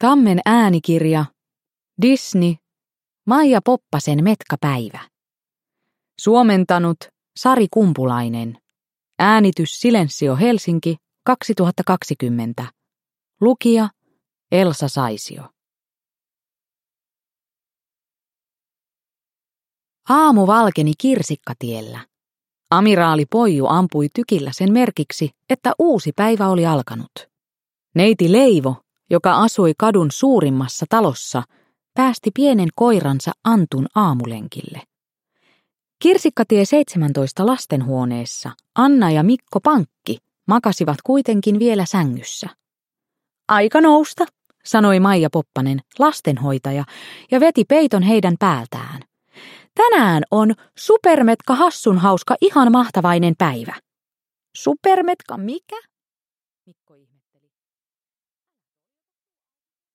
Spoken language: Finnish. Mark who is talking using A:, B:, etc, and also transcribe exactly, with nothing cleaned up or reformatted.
A: Tammen äänikirja, Disney, Maija Poppasen Metkapäivä. Suomentanut Sari Kumpulainen. Äänitys Silensio Helsinki kaksituhattakaksikymmentä. Lukija Elsa Saisio. Aamu valkeni Kirsikkatiellä. Amiraali Poiju ampui tykillä sen merkiksi, että uusi päivä oli alkanut. Neiti Leivo, joka asui kadun suurimmassa talossa, päästi pienen koiransa Antun aamulenkille. Kirsikkatie seitsemäntoista lastenhuoneessa Anna ja Mikko Pankki makasivat kuitenkin vielä sängyssä. Aika nousta, sanoi Maija Poppanen, lastenhoitaja, ja veti peiton heidän päältään. Tänään on Supermetka hassun hauska ihan mahtavainen päivä. Supermetka mikä?